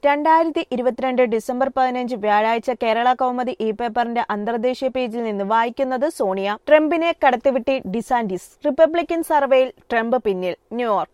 2022 December 15 വ്യാഴാഴ്ച Kerala Kaumudi E പേപ്പറിന്റെ അന്തർദേശീയ പേജിൽ നിന്ന് വായിക്കുന്നത് സോണിയ. ട്രംപിനെ കടത്തിവിട്ടി ഡിസാന്റിസ്. റിപ്പബ്ലിക്കൻ സർവേയിൽ ട്രംപ് പിന്നിൽ. ന്യൂയോർക്ക്.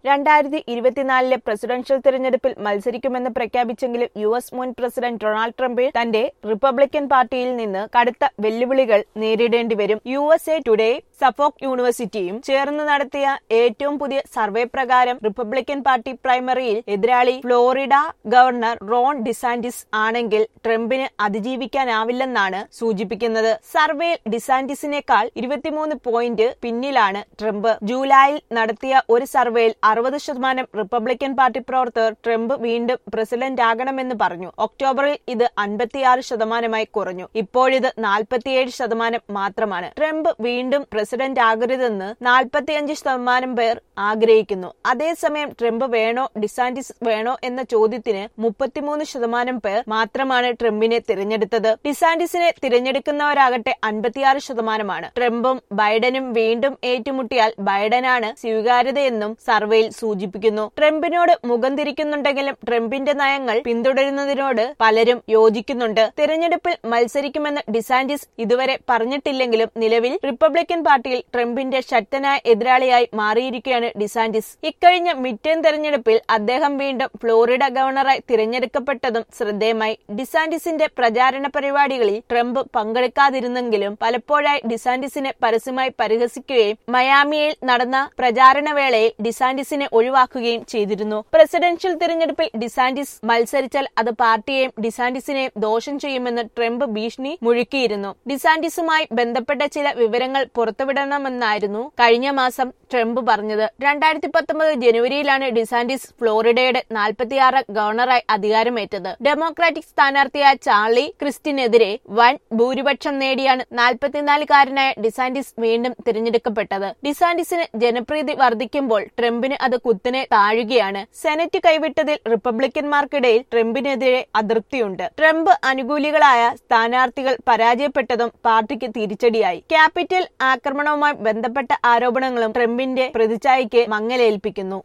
2024 പ്രസിഡൻഷ്യൽ തിരഞ്ഞെടുപ്പിൽ മത്സരിക്കുമെന്ന് പ്രഖ്യാപിച്ചെങ്കിലും US മുൻ പ്രസിഡന്റ് ഡൊണാൾഡ് ട്രംപ് തന്റെ റിപ്പബ്ലിക്കൻ പാർട്ടിയിൽ നിന്ന് കടുത്ത വെല്ലുവിളികൾ നേരിടേണ്ടി വരും. USA ടുഡേ, സഫോക്ക് യൂണിവേഴ്സിറ്റിയും ചേർന്ന് നടത്തിയ ഏറ്റവും പുതിയ സർവേ പ്രകാരം റിപ്പബ്ലിക്കൻ പാർട്ടി പ്രൈമറിയിൽ എതിരാളി ഫ്ലോറിഡ ഗവർണർ റോൺ ഡിസാന്റിസ് ആണെങ്കിൽ ട്രംപിന് അതിജീവിക്കാനാവില്ലെന്നാണ് സൂചിപ്പിക്കുന്നത്. സർവേയിൽ ഡിസാന്റിസിനേക്കാൾ 23 പോയിന്റ് പിന്നിലാണ് ട്രംപ്. ജൂലൈയിൽ നടത്തിയ ഒരു സർവേയിൽ 60% റിപ്പബ്ലിക്കൻ പാർട്ടി പ്രവർത്തകർ ട്രംപ് വീണ്ടും പ്രസിഡന്റ് ആകണമെന്ന് പറഞ്ഞു. ഒക്ടോബറിൽ ഇത് 56% കുറഞ്ഞു. ഇപ്പോഴിത് 47% മാത്രമാണ്. ട്രംപ് വീണ്ടും പ്രസിഡന്റ് ആകരുതെന്ന് 45% പേർ ആഗ്രഹിക്കുന്നു. അതേസമയം ട്രംപ് വേണോ ഡിസാന്റിസ് വേണോ എന്ന ചോദ്യത്തിന് 33% പേർ മാത്രമാണ് ട്രംപിനെ തിരഞ്ഞെടുത്തത്. ഡിസാന്റിസിനെ തിരഞ്ഞെടുക്കുന്നവരാകട്ടെ 56%. ട്രംപും ബൈഡനും വീണ്ടും ഏറ്റുമുട്ടിയാൽ ബൈഡനാണ് സ്വീകാര്യതയെന്നും സർവേയിൽ സൂചിപ്പിക്കുന്നു. ട്രംപിനോട് മുഖം തിരിക്കുന്നുണ്ടെങ്കിലും ട്രംപിന്റെ നയങ്ങൾ പിന്തുടരുന്നതിനോട് പലരും യോജിക്കുന്നുണ്ട്. തിരഞ്ഞെടുപ്പിൽ മത്സരിക്കുമെന്ന് ഡിസാന്റിസ് ഇതുവരെ പറഞ്ഞിട്ടില്ലെങ്കിലും നിലവിൽ റിപ്പബ്ലിക്കൻ പാർട്ടിയിൽ ട്രംപിന്റെ ശക്തനായ എതിരാളിയായി മാറിയിരിക്കുകയാണ് ഡിസാന്റിസ്. ഇക്കഴിഞ്ഞ മിഡ്ടേം തെരഞ്ഞെടുപ്പിൽ അദ്ദേഹം വീണ്ടും ഫ്ലോറിഡ ഗവർണറായി തിരഞ്ഞെടുക്കപ്പെട്ടതും ശ്രദ്ധേയമായി. ഡിസാന്റിസിന്റെ പ്രചാരണ പരിപാടികളിൽ ട്രംപ് പങ്കെടുക്കാതിരുന്നെങ്കിലും പലപ്പോഴായി ഡിസാന്റിസിനെ പരസ്യമായി പരിഹസിക്കുകയും മയാമിയിൽ നടന്ന പ്രചാരണ വേളയിൽ ഡിസാന്റിസിനെ ഒഴിവാക്കുകയും ചെയ്തിരുന്നു. പ്രസിഡൻഷ്യൽ തിരഞ്ഞെടുപ്പിൽ ഡിസാന്റിസ് മത്സരിച്ചാൽ അത് പാർട്ടിയെയും ഡിസാന്റിസിനെയും ദോഷം ചെയ്യുമെന്ന് ട്രംപ് ഭീഷണി മുഴക്കിയിരുന്നു. ഡിസാന്റിസുമായി ബന്ധപ്പെട്ട ചില വിവരങ്ങൾ പുറത്തുവിടണമെന്നായിരുന്നു കഴിഞ്ഞ മാസം ട്രംപ് പറഞ്ഞത്. 2019 ജനുവരിയിലാണ് ഡിസാന്റിസ് ഫ്ലോറിഡയുടെ 46 ഗവർണറായി അധികാരമേറ്റത്. ഡെമോക്രാറ്റിക് സ്ഥാനാർത്ഥിയായ ചാർലി ക്രിസ്റ്റിനെതിരെ വൻ ഭൂരിപക്ഷം നേടിയാണ് 44-കാരനായ ഡിസാന്റിസ് വീണ്ടും തിരഞ്ഞെടുക്കപ്പെട്ടത്. ഡിസാന്റിസിന് ജനപ്രീതി വർദ്ധിക്കുമ്പോൾ ട്രംപിന് അത് കുത്തനെ താഴുകയാണ്. സെനറ്റ് കൈവിട്ടതിൽ റിപ്പബ്ലിക്കന്മാർക്കിടയിൽ ട്രംപിനെതിരെ അതൃപ്തിയുണ്ട്. ട്രംപ് അനുകൂലികളായ സ്ഥാനാർത്ഥികൾ പരാജയപ്പെട്ടതും പാർട്ടിക്ക് തിരിച്ചടിയായി. ക്യാപിറ്റൽ ആക്രമണവുമായി ബന്ധപ്പെട്ട ആരോപണങ്ങളും ട്രംപിന്റെ പ്രതിച്ഛായയ്ക്ക് മങ്ങലേൽപ്പിക്കുന്നു.